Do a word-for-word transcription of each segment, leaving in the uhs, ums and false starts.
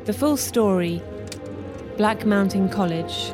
The full story. Black Mountain College.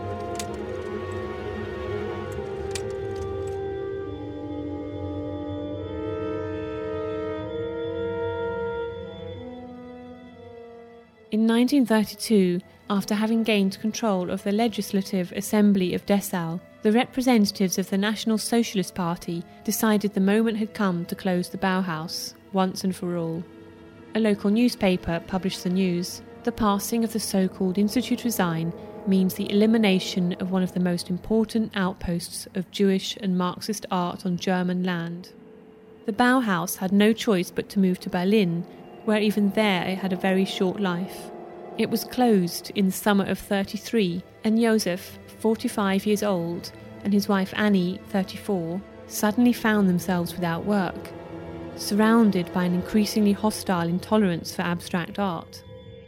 In nineteen thirty-two, after having gained control of the Legislative Assembly of Dessau, the representatives of the National Socialist Party decided the moment had come to close the Bauhaus, once and for all. A local newspaper published the news. The passing of the so-called Institut Resign means the elimination of one of the most important outposts of Jewish and Marxist art on German land. The Bauhaus had no choice but to move to Berlin, where even there it had a very short life. It was closed in the summer of thirty-three, and Josef, forty-five years old, and his wife Annie, thirty-four, suddenly found themselves without work, surrounded by an increasingly hostile intolerance for abstract art.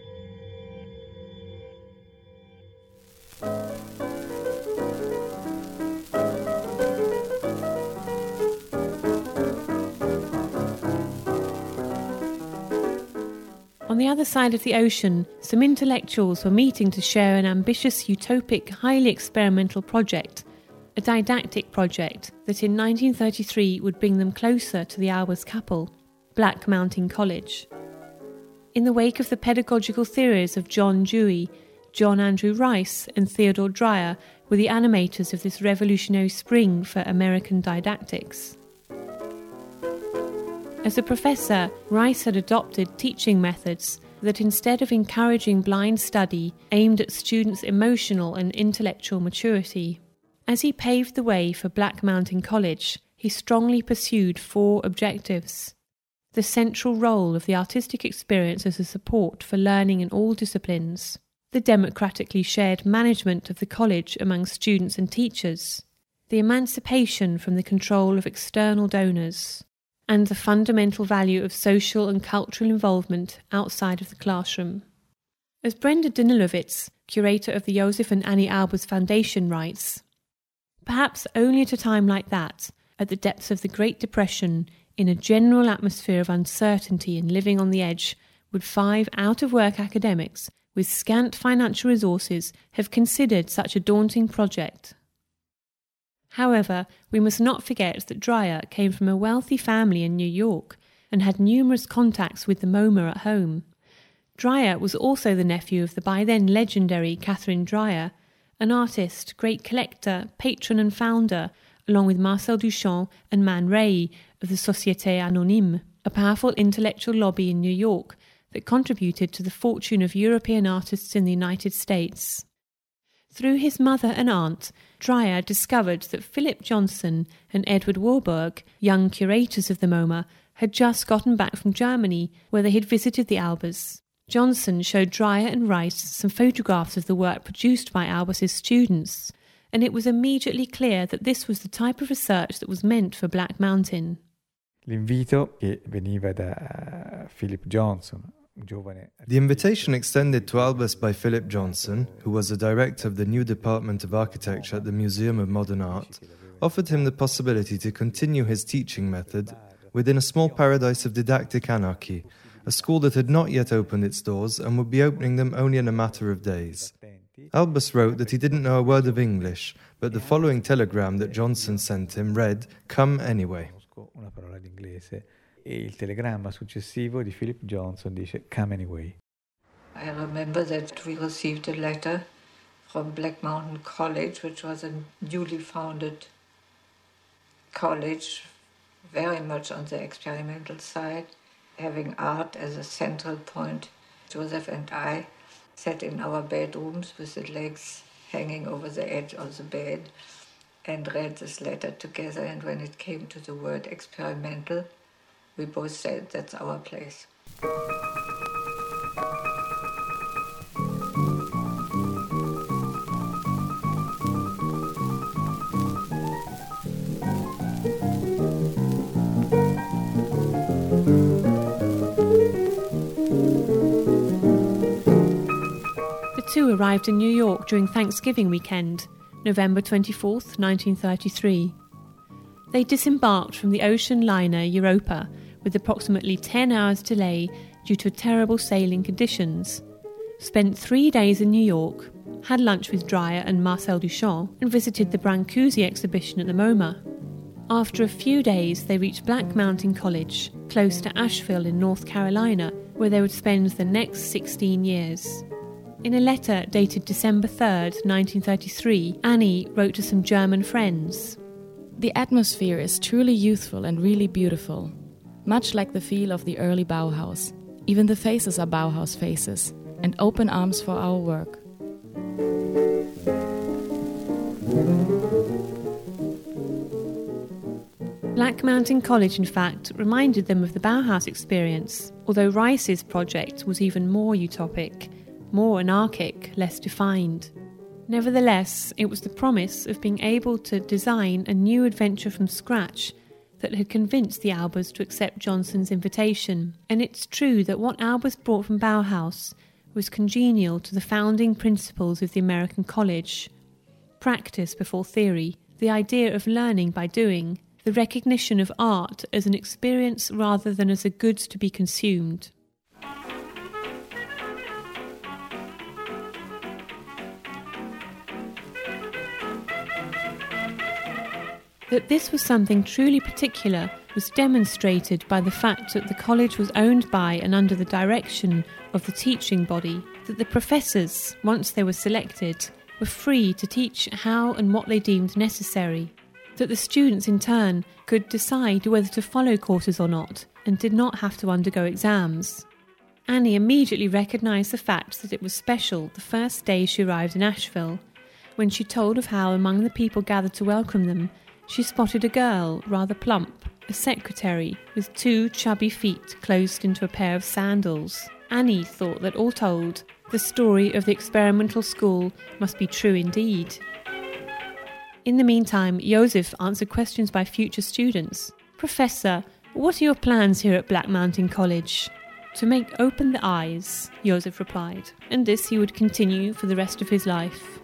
On the other side of the ocean, some intellectuals were meeting to share an ambitious, utopic, highly experimental project, a didactic project that in nineteen thirty-three would bring them closer to the Albers Kappel, Black Mountain College. In the wake of the pedagogical theories of John Dewey, John Andrew Rice and Theodore Dreyer were the animators of this revolutionary spring for American didactics. As a professor, Rice had adopted teaching methods that, instead of encouraging blind study, aimed at students' emotional and intellectual maturity. As he paved the way for Black Mountain College, he strongly pursued four objectives: the central role of the artistic experience as a support for learning in all disciplines, the democratically shared management of the college among students and teachers, the emancipation from the control of external donors, and the fundamental value of social and cultural involvement outside of the classroom. As Brenda Danilowitz, curator of the Josef and Annie Albers Foundation, writes, perhaps only at a time like that, at the depths of the Great Depression, in a general atmosphere of uncertainty and living on the edge, would five out-of-work academics with scant financial resources have considered such a daunting project. However, we must not forget that Dreyer came from a wealthy family in New York and had numerous contacts with the MoMA at home. Dreyer was also the nephew of the by then legendary Catherine Dreyer, an artist, great collector, patron and founder, along with Marcel Duchamp and Man Ray of the Société Anonyme, a powerful intellectual lobby in New York that contributed to the fortune of European artists in the United States. Through his mother and aunt, Dreyer discovered that Philip Johnson and Edward Warburg, young curators of the MoMA, had just gotten back from Germany, where they had visited the Albers. Johnson showed Dreyer and Rice some photographs of the work produced by Albers' students, and it was immediately clear that this was the type of research that was meant for Black Mountain. L'invito che veniva da Philip Johnson. The invitation extended to Albers by Philip Johnson, who was the director of the new Department of Architecture at the Museum of Modern Art, offered him the possibility to continue his teaching method within a small paradise of didactic anarchy, a school that had not yet opened its doors and would be opening them only in a matter of days. Albers wrote that he didn't know a word of English, but the following telegram that Johnson sent him read, "Come anyway." E il telegramma successivo di Philip Johnson dice "Come anyway". I remember that we received a letter from Black Mountain College, which was a newly founded college, very much on the experimental side, having art as a central point. Josef and I sat in our bedrooms with the legs hanging over the edge of the bed and read this letter together, and when it came to the word experimental, we both said, that's our place. The two arrived in New York during Thanksgiving weekend, November twenty-fourth, nineteen thirty-three. They disembarked from the ocean liner Europa with approximately ten hours delay due to terrible sailing conditions, spent three days in New York, had lunch with Dreyer and Marcel Duchamp, and visited the Brancusi exhibition at the MoMA. After a few days, they reached Black Mountain College, close to Asheville in North Carolina, where they would spend the next sixteen years. In a letter dated December third, nineteen thirty-three, Annie wrote to some German friends. The atmosphere is truly youthful and really beautiful, much like the feel of the early Bauhaus. Even the faces are Bauhaus faces, and open arms for our work. Black Mountain College, in fact, reminded them of the Bauhaus experience, although Rice's project was even more utopic, more anarchic, less defined. Nevertheless, it was the promise of being able to design a new adventure from scratch that had convinced the Albers to accept Johnson's invitation. And it's true that what Albers brought from Bauhaus was congenial to the founding principles of the American college. Practice before theory, the idea of learning by doing, the recognition of art as an experience rather than as a good to be consumed. That this was something truly particular was demonstrated by the fact that the college was owned by and under the direction of the teaching body, that the professors, once they were selected, were free to teach how and what they deemed necessary, that the students in turn could decide whether to follow courses or not and did not have to undergo exams. Annie immediately recognised the fact that it was special the first day she arrived in Asheville, when she told of how among the people gathered to welcome them, she spotted a girl, rather plump, a secretary, with two chubby feet closed into a pair of sandals. Annie thought that all told, the story of the experimental school must be true indeed. In the meantime, Joseph answered questions by future students. "Professor, what are your plans here at Black Mountain College?" "To make open the eyes," Joseph replied, and this he would continue for the rest of his life.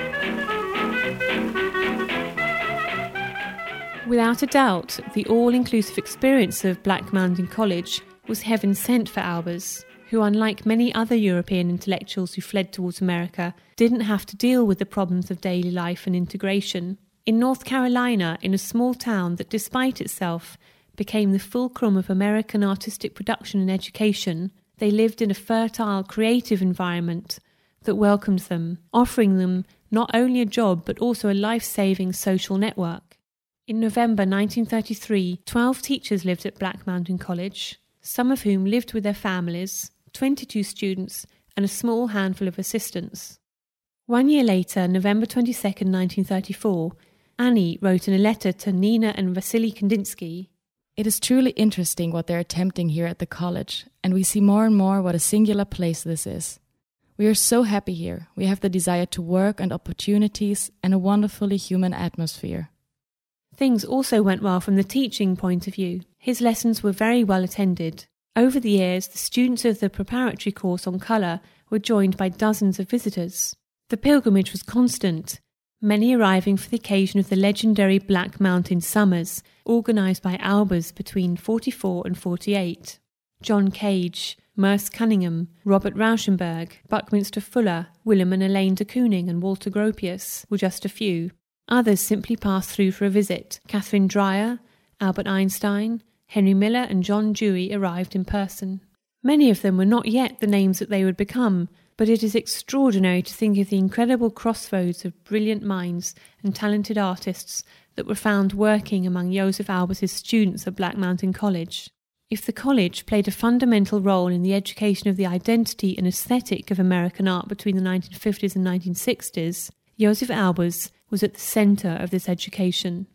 Without a doubt, the all-inclusive experience of Black Mountain College was heaven sent for Albers, who, unlike many other European intellectuals who fled towards America, didn't have to deal with the problems of daily life and integration. In North Carolina, in a small town that, despite itself, became the fulcrum of American artistic production and education, they lived in a fertile, creative environment that welcomed them, offering them not only a job but also a life-saving social network. In November nineteen thirty-three, twelve teachers lived at Black Mountain College, some of whom lived with their families, twenty-two students, and a small handful of assistants. One year later, November twenty-second, nineteen thirty-four, Annie wrote in a letter to Nina and Vasily Kandinsky, "It is truly interesting what they're attempting here at the college, and we see more and more what a singular place this is. We are so happy here. We have the desire to work and opportunities and a wonderfully human atmosphere." Things also went well from the teaching point of view. His lessons were very well attended. Over the years, the students of the preparatory course on colour were joined by dozens of visitors. The pilgrimage was constant, many arriving for the occasion of the legendary Black Mountain Summers, organised by Albers between forty-four and forty-eight. John Cage, Merce Cunningham, Robert Rauschenberg, Buckminster Fuller, Willem and Elaine de Kooning and Walter Gropius were just a few. Others simply passed through for a visit. Catherine Dreyer, Albert Einstein, Henry Miller and John Dewey arrived in person. Many of them were not yet the names that they would become, but it is extraordinary to think of the incredible crossroads of brilliant minds and talented artists that were found working among Joseph Albers' students at Black Mountain College. If the college played a fundamental role in the education of the identity and aesthetic of American art between the nineteen fifties and nineteen sixties, Joseph Albers was at the centre of this education.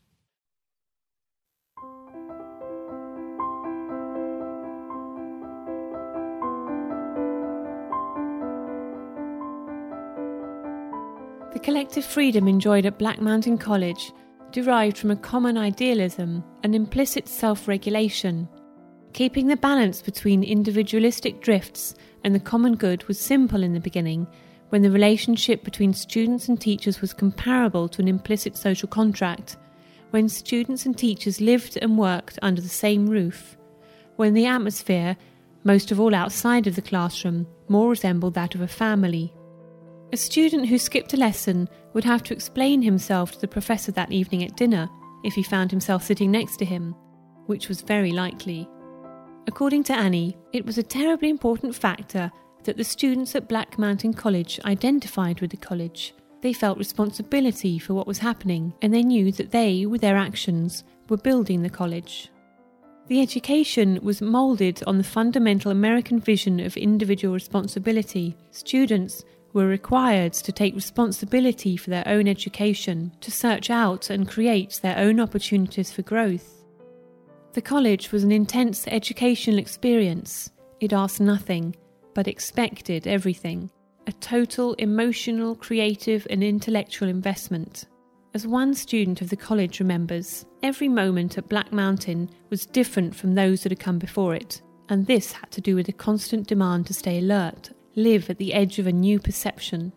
The collective freedom enjoyed at Black Mountain College derived from a common idealism, an implicit self-regulation. Keeping the balance between individualistic drifts and the common good was simple in the beginning, when the relationship between students and teachers was comparable to an implicit social contract, when students and teachers lived and worked under the same roof, when the atmosphere most of all outside of the classroom, more resembled that of a family. A student who skipped a lesson would have to explain himself to the professor that evening at dinner if he found himself sitting next to him, which was very likely. According to Annie, it was a terribly important factor that the students at Black Mountain College identified with the college. They felt responsibility for what was happening, and they knew that they, with their actions, were building the college. The education was moulded on the fundamental American vision of individual responsibility. Students were required to take responsibility for their own education, to search out and create their own opportunities for growth. The college was an intense educational experience. It asked nothing, but expected everything. A total emotional, creative and intellectual investment. As one student of the college remembers, every moment at Black Mountain was different from those that had come before it, and this had to do with a constant demand to stay alert, live at the edge of a new perception.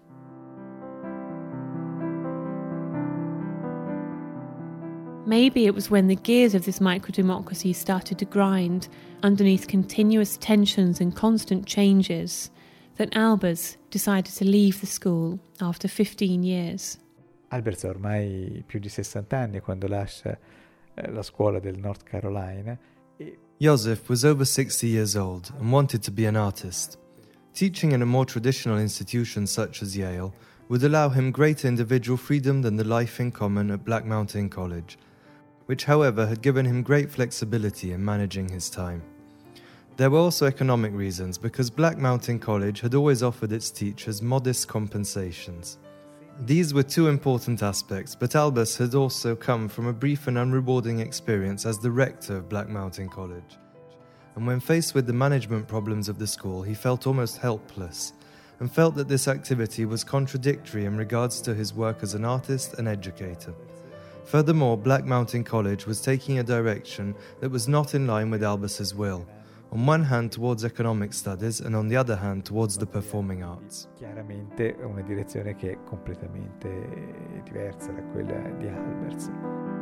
Maybe it was when the gears of this micro-democracy started to grind underneath continuous tensions and constant changes that Albers decided to leave the school after fifteen years. Albers ha ormai più di sessanta anni quando lascia la scuola del North Carolina. Joseph was over sixty years old and wanted to be an artist. Teaching in a more traditional institution such as Yale would allow him greater individual freedom than the life in common at Black Mountain College, which however had given him great flexibility in managing his time. There were also economic reasons, because Black Mountain College had always offered its teachers modest compensations. These were two important aspects, but Albers had also come from a brief and unrewarding experience as the rector of Black Mountain College. And when faced with the management problems of the school, he felt almost helpless, and felt that this activity was contradictory in regards to his work as an artist and educator. Furthermore, Black Mountain College was taking a direction that was not in line with Albers's will, on one hand towards economic studies and on the other hand towards the performing arts. Chiaramente una direzione che è completamente diversa da quella di Albers.